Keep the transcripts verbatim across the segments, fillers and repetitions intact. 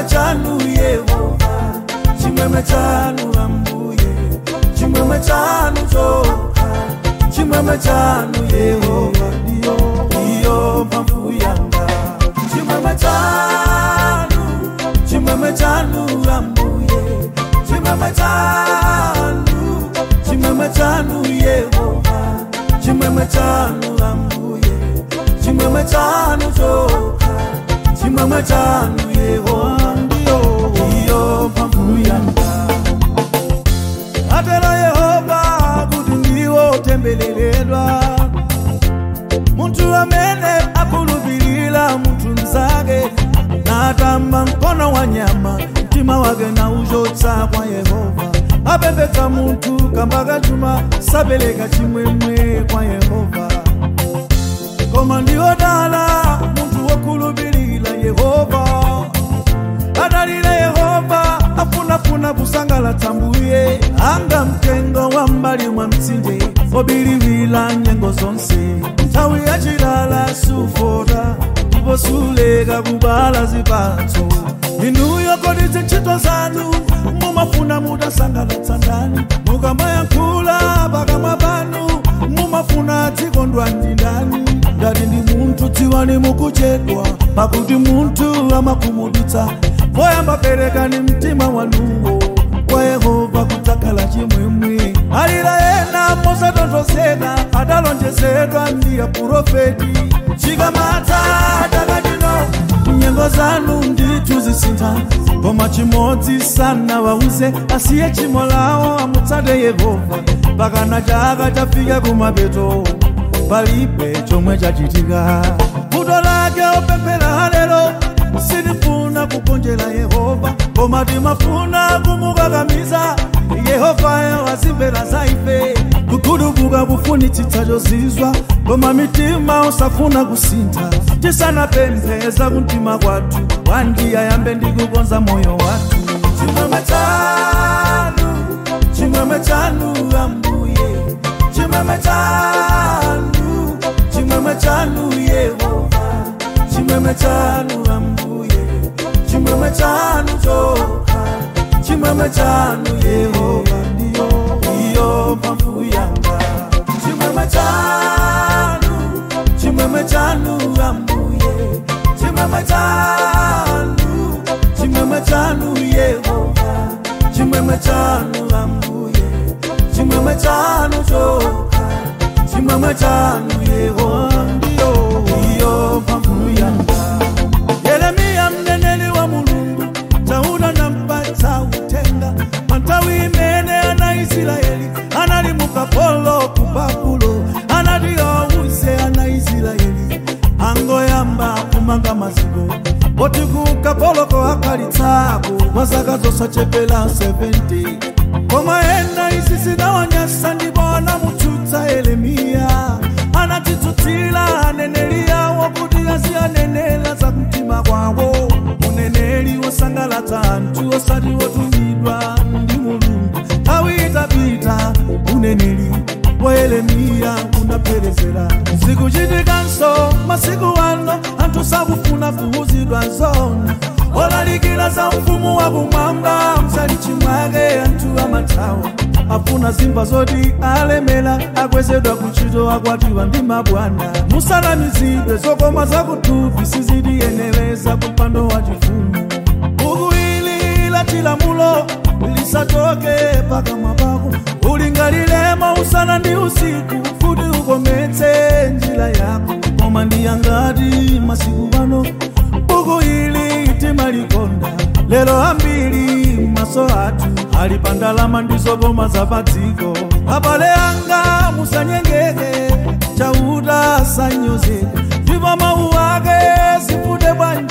chanu Yehova, chimwemwe chanu Ambuye, chimwemwe chanu choka, chimwemwe chanu Yehova, ndiyo ndiyo mphamvu yanga. Chimwemwe chanu, chimwemwe chanu Ambuye, chimwemwe chanu, chimwemwe chanu Yehova, chimwemwe chanu Ambuye, chimwemwe chanu choka, chimwemwe chanu Yehova, ndiyo ndiyo mphamvu yanga. Atero Yehova kuti ndiwo tembeleredwa, muntu amene akhulupirira munthu mzake, natamba mkono wa nyama, mtima wake na uchotsa kwa Yehova. Apembedza munthu kamba kachuma, sapereka chimwemwe kwa Yehova. Koma ndiwo dala munthu wokhulupirira Yehova, adalira Yehova, afunafuna kusangalatsa Mbuye. Anga mtengo wa mbali mwa mtsinje, obiliwira nyengo zonse. Nthawi yachilala sufota, ndipo suleka kubala zipatso. Inuyo kodi ntchito zanu mumafuna mutasangalatsa ndani? Mukamayankhula pakamwa panu mumafuna tikondwa ndi ndani? Ngati ndi munthu dziwani mukuchedwa, pakuti munthu amakhumudwitsa. Poyamba perekani mtima wanuwo kwa Yehova kudzakhala chimwemwe. Alira ena mosatonthozeka, adalonjezedwa ndi aprofeti. Chikamata takatino nyengo zanu ndithu zisintha, koma chimodzi sanawawuze asiye tchimo lawo amutsate Yehova. Pakana chaka chafika kumapeto, palibe chomwe chachitika. Vuto lake opemphera lero, sinifuna kugonjera Yehova, koma timafuna kumukakamiza Yehova wazimvera za ife. Kukhulupirika kufunitsitsa chozizwa, koma mitima osafuna kusintha. Tisanapemphe kumtima kwathu, wandiya yambe ndi kukonza moyo wathu. Chimwemwe chanu, chimwemwe chanu Ambuye, chimwemwe chanu, chimwemwe chanu Yehova, chimwemwe chanu Ambuye, chimwemwe chanu choka, chimwemwe chanu Yehova, ndiyo ndiyo mphamvu yanga. Chimwemwe chanu, chimwemwe chanu Ambuye, chimwemwe chanu, chimwemwe chanu Yehova, chimwemwe chanu Ambuye, chimwemwe chanu choka, chimwemwe chanu Yehova, ndiyo ndiyo mphamvu yanga. Yeremiya mneneri wa Mulungu, Daudi anampatsa uthenga nthawi imene ana Israeli anali mukapolo ku Babulo. Anati awuze ana Israeli angoyamba kumanga maziko, poti ku kapolo ko akalitsako kwa zaka zosachepera seventy. Koma ena izi zinawanyasa, ndipo anamutsutsa Yeremiya. Anatitsutsira aneneri yawo kuti aziyanenera za kumtima kwawo. Uneneri wosangalatsa anthu, osati wotumidwa ndi Mulungu. Nthawi itapita uneneri wa Yeremiya unaperezera. Zikuchitikanso masiku ano, anthu sakufuna kuwuzidwa zona. Olalikira za mfumu wakumwamba, msalichi mwake anthu amathawa. Afuna zimba zoti alemera, akwezedwa kuntchito akwatiwa ndi mabwana. Musanamizidwe zokoma zakuthupi, siziyenera kupando wa chifumu. Buku ili la chilamulo lisachoke pakamwa pako, ulingaliremo usana ndi usiku, kuti ukometse njira yako. Koma ndiye ngati masiku ano, buku ili timalikonda. Lero ambiri maso athu ali pa ndalama ndi zokoma za padziko. Abale anga musanyengeke, chauta sanyozeka, ndipo mawu ake sifute bwanji.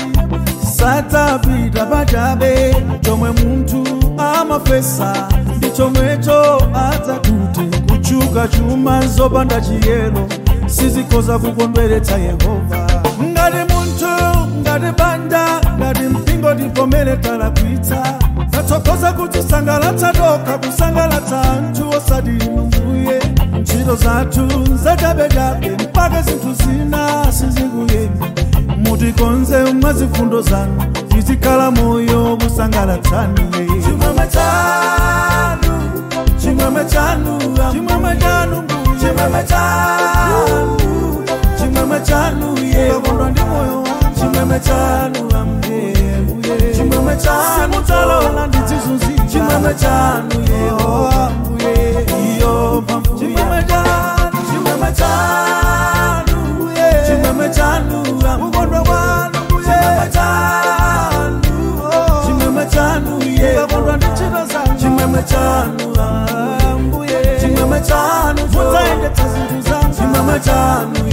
Satapita pachabe, chomwe munthu amafesa ndi chomwecho adzatute. Kuchuka chuma zopanda chiyero, sizikhoza kukondweretsa Yehova. Ngati munthu, ngati banja, ngati mpingo, tivomere talakwitsa. Tatsokoza kutisangalatsa toka, kusangalatsa anthu osati Mbuye. Ntchito zathu zachabechabe, mpaka zinthu zina sizikuyenda. Mutikonze mwazifundo zanu, tizikhala moyo kundisangalatsani chimwemwe chanu chimwemwe chanu chimwemwe chanu chimwemwe chanu chimwemwe chanu yekondwa ndi moyo chimwemwe chanu ambuye chimwemwe chanu simutalola ndizizunzika chimwemwe chanu Yehova ambuye iyo mphamvu chimwemwe chanu chimwemwe chanu chimwemwe chanu mukondwa kwanu chimwemwe chanu chimwemwe chanu yekondwa ndi ntchito zanu chimwemwe chanu ambuye chimwemwe chanu mudzaendetsa zinthu zanu chimwemwe chanu